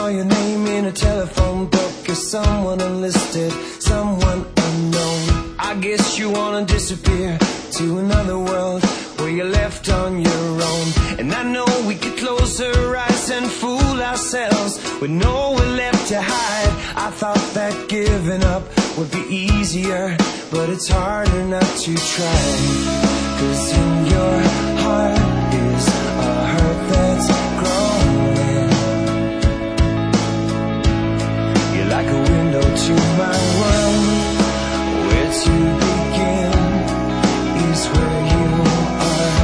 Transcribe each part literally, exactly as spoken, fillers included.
saw your name in a telephone book as someone unlisted, someone unknown. I guess you wanna disappear to another world where you're left on your own. And I know we could close our eyes and fool ourselves with nowhere left to hide. I thought that giving up would be easier, but it's harder not to try. 'Cause in your heart is a hurt that's growing. You're like a window to my world. Where to begin is where you are.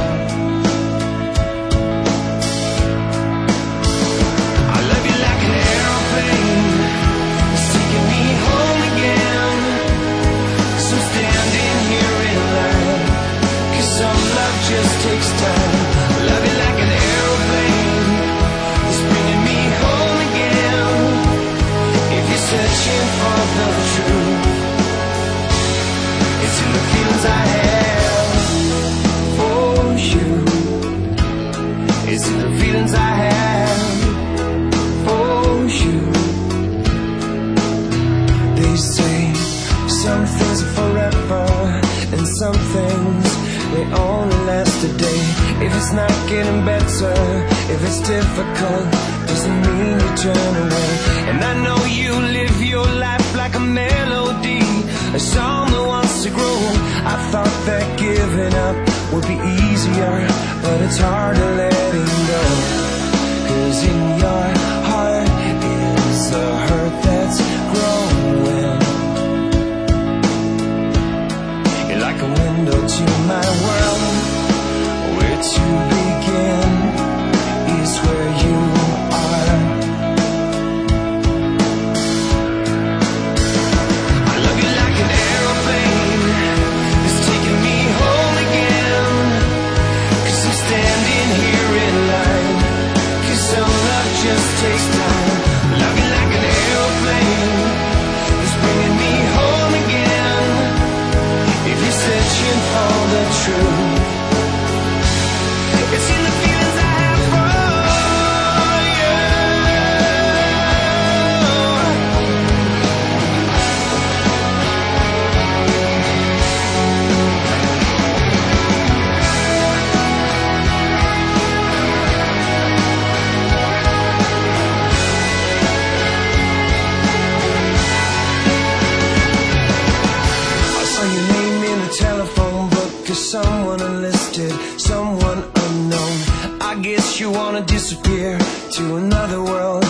I love you like an airplane, it's taking me home again. 'Cause I'm standing here in line, 'cause some love just takes time. I love you like an airplane, it's bringing me home again. If you're searching for the truth, it's in the feelings I have for you. It's in the feelings I have for you. They say some things are forever and some things they only last a day. If it's not getting better, if it's difficult, doesn't mean you turn away. And I know you live your life like a melody, a song that wants to grow. I thought that giving up would be easier, but it's harder letting go. 'Cause in your heart is a hurt that's growing. You're like a window to my world. Where to begin is where you are. I love you like an aeroplane, it's taking me home again. 'Cause I'm standing here in line, 'cause some love just takes time. I love you like an aeroplane, it's bringing me home again. If you're searching for the truth, it's in the feelings I have for you. I saw your name in a telephone book as someone unlisted, someone unknown. I guess you wanna disappear to another world